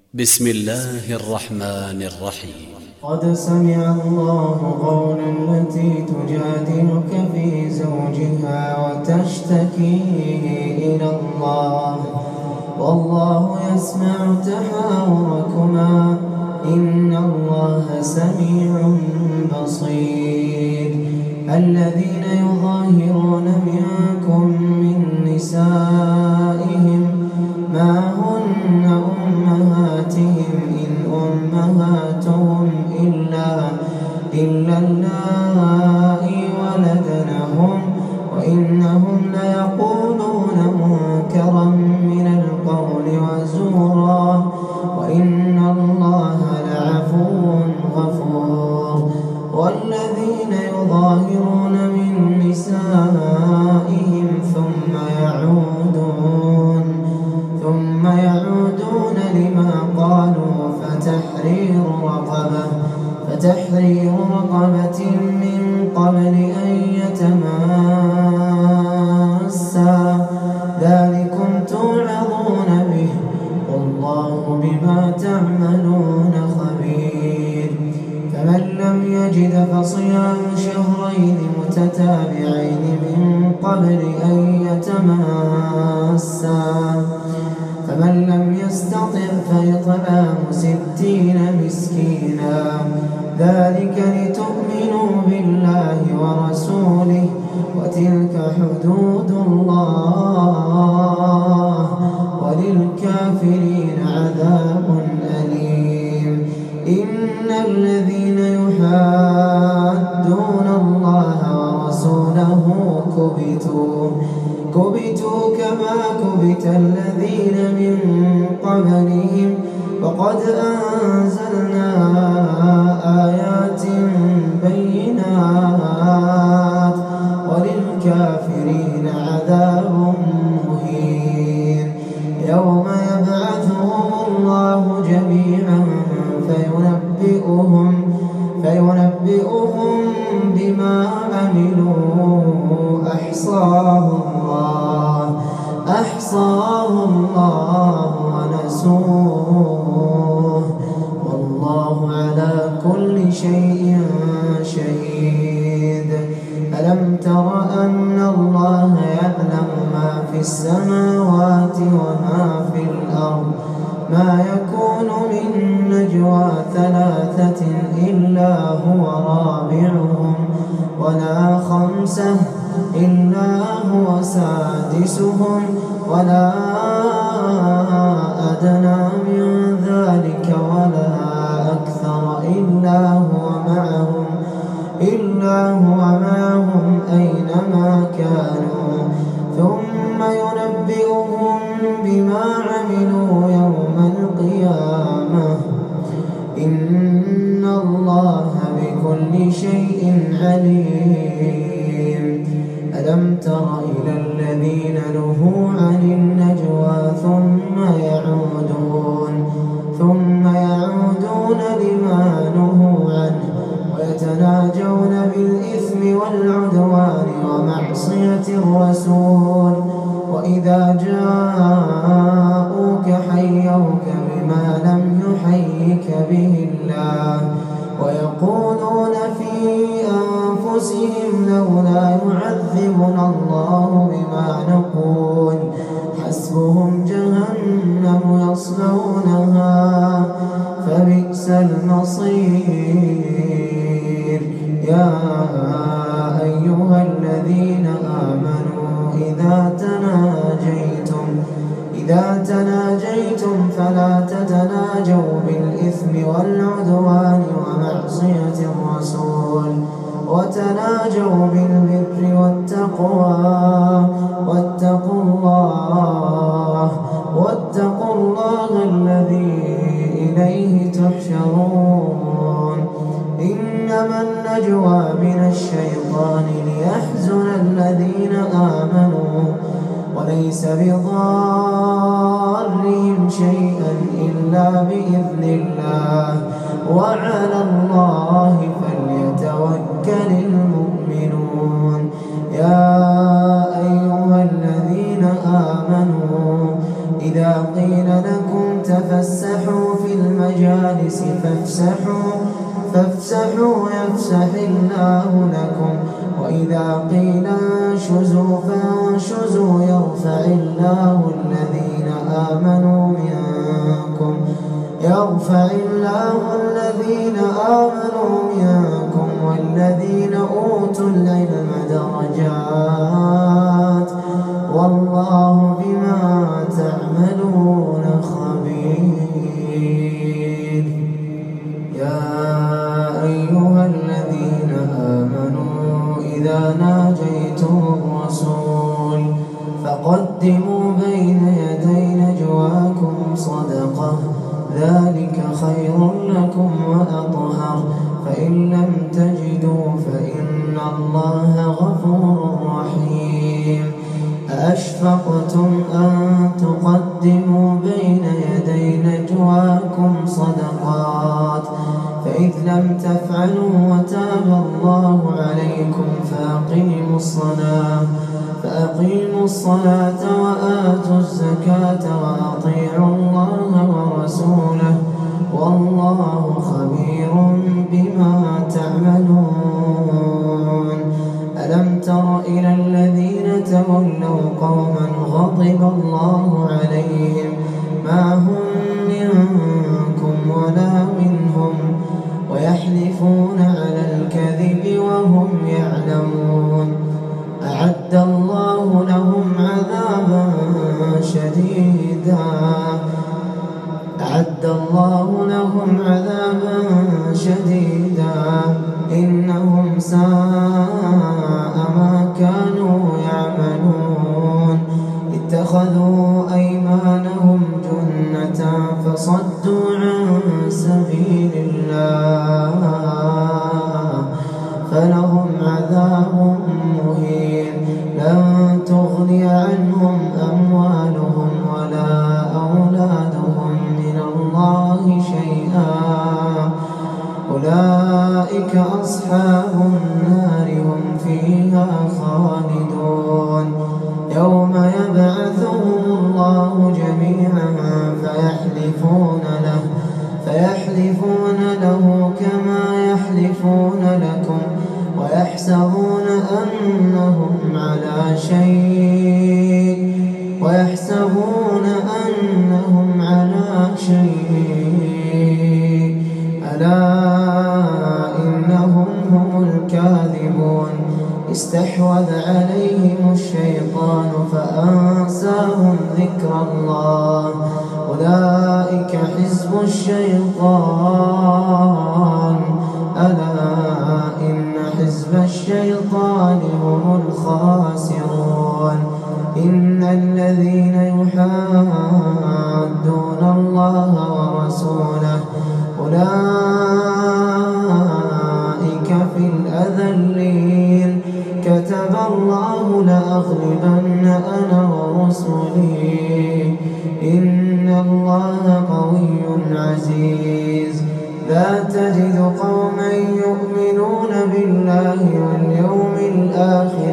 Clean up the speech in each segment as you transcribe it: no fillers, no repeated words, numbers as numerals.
بسم الله الرحمن الرحيم. قد سمع الله قول التي تجادلك في زوجها وتشتكي إلى الله والله يسمع تحاوركما إن الله سميع بصير. الذين يظاهرون منكم من نسائهم ما هن أمهاتهم إن أمهاتهم إلا اللائي ولدنهم وإنهم ليقولون منكرا من القول وزورا وإن الله لعفو غفور. والذين يظاهرون من نسائهم ثم يعودون لما قالوا فتحرير رقبة من قبل أن يتماسا ذلكم توعظون به والله بما تعملون خبير. فمن لم يجد فصيام شهرين متتابعين من قبل أن يتماسا فمن لم يستطع فإطعام 60 مسكينا ذلك لتؤمنوا بالله ورسوله وتلك حدود الله وللكافرين عذاب أليم. إن الذين يحادون الله ورسوله كبتوا كما كبت الذين من قبلهم وقد أنزلنا آيات بينات وللكافرين عذاب مهين. يوم يبعثهم الله جميعا فينبئهم بما عملوا أحصاه الله ونسوه والله على كل شيء شهيد. ألم تر أن الله يعلم ما في السماوات وما في الأرض ما يكون من نجوى 3 إلا هو رابعهم ولا 5 إلا هو سادسهم ولا أدنى من ذلك ولا أكثر إلا هو معهم أينما كانوا ثم ينبئهم بما عملوا يوم القيامة إن الله بكل شيء عليم. ألم تر إلى الذين نهوا عن النجوى ثم يعودون لما نهوا عنه ويتناجون بالإثم والعدوان ومعصية الرسول وإذا جاءوك حيوك بما لم يحيك به الله ويقولون في أنفسهم لولا يعذبنا الله بما نقول حسبهم جهنم يصلونها فبئس المصير. يا أيها الذين آمنوا إذا تناجيتم فلا تتناجوا بالإثم والعدوان ومعصية الرسول وتناجوا بالبر والتقوى واتقوا الله الذي إليه تحشرون. إنما النجوى من الشيطان ليحزن الذين آمنوا وليس بضارهم شيئا إلا بإذن الله وعلى الله فليتوكل المؤمنون. يا أيها الذين آمنوا إذا قيل لكم تفسحوا تفسحوا في المجالس فافسحوا يفسح الله لكم وإذا قيل انشزوا فانشزوا يرفع الله الذين آمنوا منكم والذين أوتوا العلم درجات والله بما تعملون خبير. يا أيها الذين آمنوا إذا ناجيتم الرسول فقدموا بين يدي نجواكم صدقة ذلك خير لكم وأطهر فإن لم تجدوا فإن الله غفور رحيم. أأشفقتم أن تقدموا بين يدي نجواكم صدقات فإذ لم تفعلوا وتاب الله عليكم فأقيموا الصلاة وآتوا الزكاة وأطيعوا الله ورسوله والله خبير بما تعملون. ألم تر إلى الذين تولوا قوما غضب الله عليهم ما هم منكم ولا منهم ويحلفون على الكذب وهم يعلمون أعد الله لهم عذابا شديدا إنهم ساء ما كانوا يعملون. اتخذوا أيمانهم جنة فصدوا عن سبيل الله فلهم عذاب مهين لن تغني عنهم أموالهم ولا أولادهم من الله شيئا أولئك أصحاب النار هم فيها خالدون. يوم يبعثهم الله جميعا فيحلفون له كما يحلفون لكم ويحسبون أنهم على شيء ألا إنهم هم الكاذبون. استحوذ عليهم الشيطان فأنساهم ذكر الله أولئك حزب الشيطان ألا إن حزب الشيطان هم الخاسرون. إن الذين يحادون الله ورسوله أولئك في الأذلين. كتب الله لأغلبن أنا ورسلي إن الله قوي عزيز. لا تجد قوما يؤمنون بالله واليوم الآخر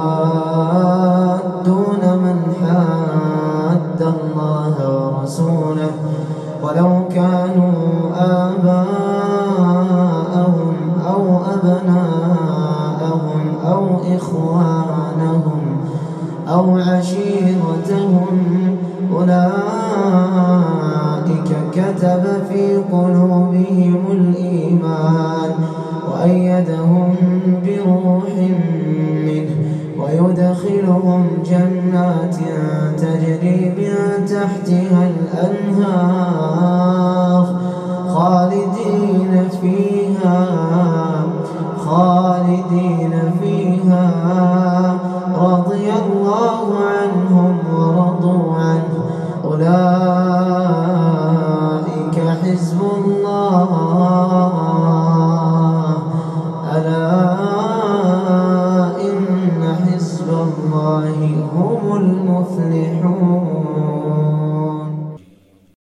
يوادون من حاد الله ورسوله ولو كانوا آباءهم أو أبناءهم أو إخوانهم أو عشيرتهم أولئك كتب في قلوبهم الإيمان وأيدهم بروح منه ويدخلهم جنات تجري من تحتها الأنهار